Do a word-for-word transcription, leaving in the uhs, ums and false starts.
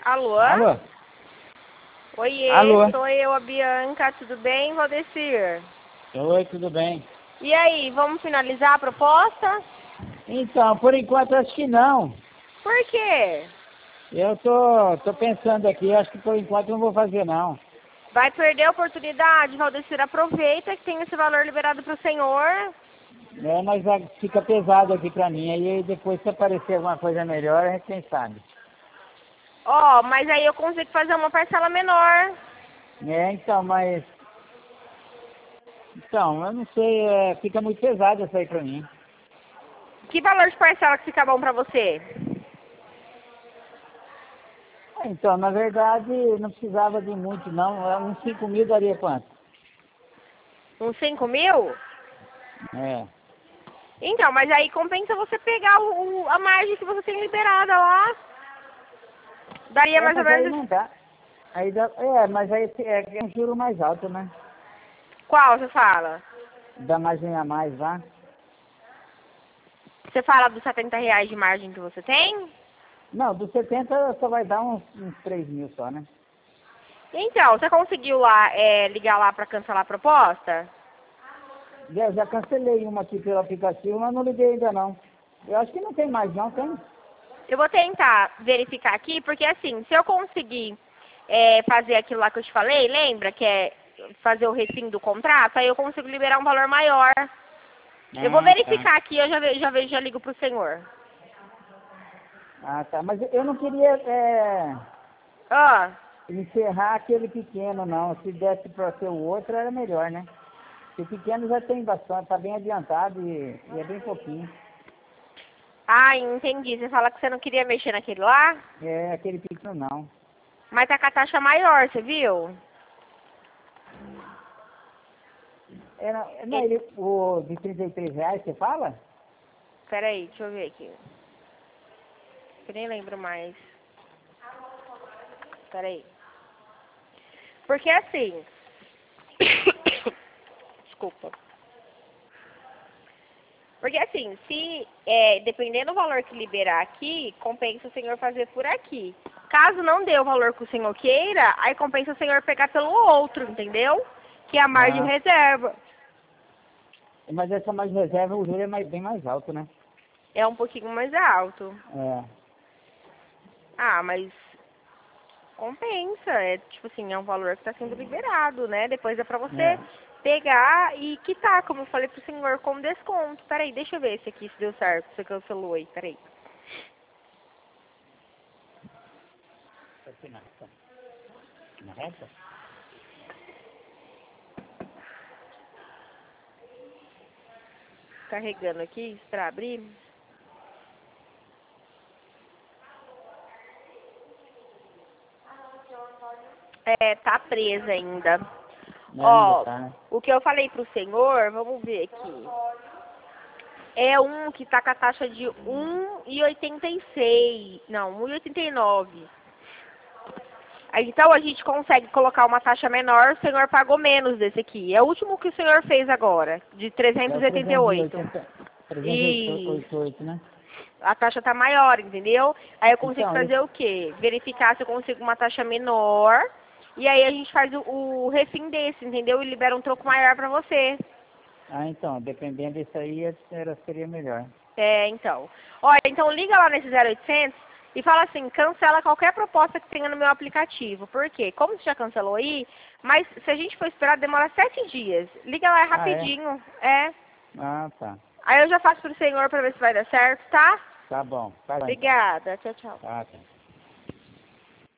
Alô? Alô? Oiê, Alô? sou eu, a Bianca. Tudo bem, Valdecir? Oi, tudo bem? E aí, vamos finalizar a proposta? Então, por enquanto acho que não. Por quê? Eu tô, tô pensando aqui, acho que por enquanto não vou fazer não. Vai perder a oportunidade, Valdecir. Aproveita que tem esse valor liberado para o senhor. É, mas vai- fica pesado aqui pra mim, aí depois se aparecer alguma coisa melhor, a gente quem sabe. Ó, mas aí eu consigo fazer uma parcela menor. É, então, mas... Então, eu não sei, é, fica muito pesado isso aí pra mim. Que valor de parcela que fica bom para você? Então, na verdade, não precisava de muito não, é uns cinco mil daria quanto? Uns cinco mil? É. Então, mas aí compensa você pegar o, o- a margem que você tem liberada lá. Daria É, mais ou mas aí menos... não dá. Aí dá, é, mas aí é, é um juro mais alto, né? Qual você fala? Dá margem a mais lá. Você fala dos setenta reais de margem que você tem? Não, dos setenta só vai dar uns, uns três mil só, né? Então, você conseguiu lá, é, ligar lá para cancelar a proposta? Já, já cancelei uma aqui pelo aplicativo, mas não liguei ainda não. Eu acho que não tem mais não, tem? Eu vou tentar verificar aqui, porque assim, se eu conseguir é, fazer aquilo lá que eu te falei, lembra que é fazer o refim do contrato, aí eu consigo liberar um valor maior. Eu vou Ah, tá. verificar aqui, eu já vejo, já vejo, já ligo pro senhor. Ah, tá. Mas eu não queria é, Ah, encerrar aquele pequeno, não. Se desse para ser o outro, era melhor, né? Porque o pequeno já tem bastante, tá bem adiantado e, e é bem pouquinho. ah, entendi. Você fala que você não queria mexer naquele lá, É, aquele pequeno não. mas tá com a taxa maior, você viu? Era, não, Ele... ele, o de trinta e três reais, você fala? Peraí, deixa eu ver aqui. Eu nem lembro mais. Peraí. Porque assim... Desculpa. Porque assim, se é, dependendo do valor que liberar aqui, compensa o senhor fazer por aqui. Caso não dê o valor que o senhor queira, aí compensa o senhor pegar pelo outro, entendeu? Que é a margem Ah, reserva. mas essa mais reserva, o juro é mais, bem mais alto, né? É um pouquinho mais alto. É. Ah, mas compensa. É tipo assim, é um valor que está sendo liberado, né? Depois é pra você É. pegar e quitar, como eu falei pro senhor, com desconto. Peraí, deixa eu ver esse aqui se deu certo. Você cancelou aí, peraí. Aqui na, na reta? Carregando aqui pra abrir. É, tá presa ainda. É, ainda Ó, tá, né? o que eu falei pro senhor, vamos ver aqui. É um que tá com a taxa de um e oitenta e seis. Não, um e oitenta e nove. Aí, então a gente consegue colocar uma taxa menor, o senhor pagou menos desse aqui. É o último que o senhor fez agora, de É trezentos o e oitenta e oito. trezentos e E oitenta, trezentos e oitenta e oito, né? a taxa tá maior, entendeu? Aí eu consigo Então, fazer esse, o quê? Verificar se eu consigo uma taxa menor. E aí a gente faz o, o refim desse, entendeu? E libera um troco maior pra você. ah, então, dependendo disso aí, era, seria melhor. É, então. Olha, então liga lá nesse zero oitocentos e fala assim, cancela qualquer proposta que tenha no meu aplicativo. Por quê? Como você já cancelou aí, mas se a gente for esperar, demora sete dias. Liga lá, é Ah, é? rapidinho. É. Ah, tá. Aí eu já faço pro senhor pra ver se vai dar certo, tá? Tá bom. Tá bom, então. Obrigada. Tchau, tchau. Tá, tá.